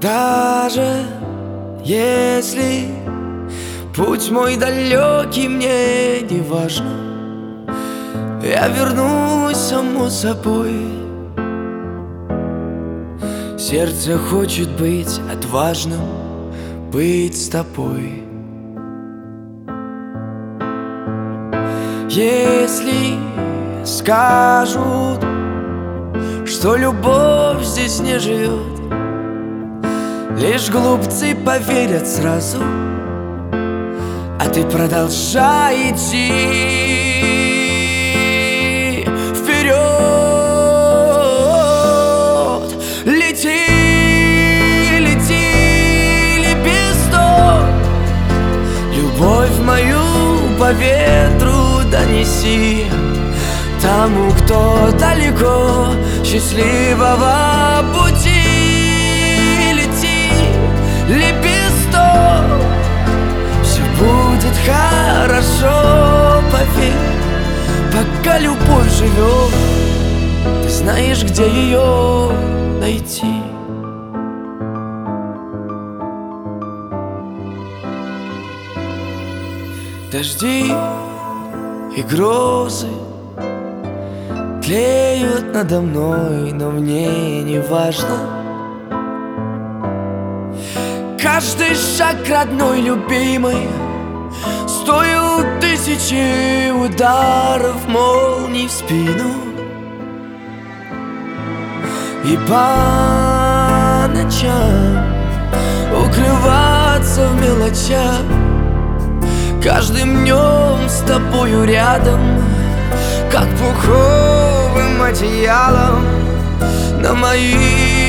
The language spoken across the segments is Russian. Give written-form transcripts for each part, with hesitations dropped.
Даже если путь мой далекий, мне не важно, я вернусь само собой. Сердце хочет быть отважным, быть с тобой. Если скажут, что любовь здесь не живет, лишь глупцы поверят сразу, а ты продолжай идти вперед. Лети, лети, лепесток, любовь мою по ветру донеси тому, кто далеко, счастливого пути. Лепесток, все будет хорошо, поверь, пока любовь живет, ты знаешь, где ее найти. Дожди и грозы тлеют надо мной, но мне не важно. Каждый шаг родной, любимый, стоил тысячи ударов молний в спину. И по ночам укрываться в мелочах, каждым днем с тобою рядом, как пуховым одеялом на моих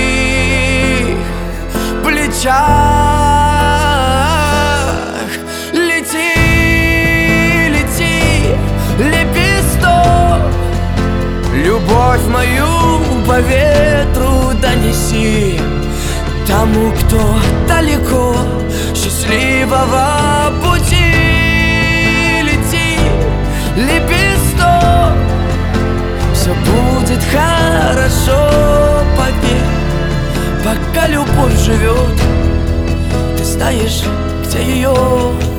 плечах. Лети, лети, лепесток, любовь мою по ветру донеси тому, кто далеко, счастливого пути. Лети, лепесток, все будет хорошо, поверь, пока любовь живет, ты знаешь, где ее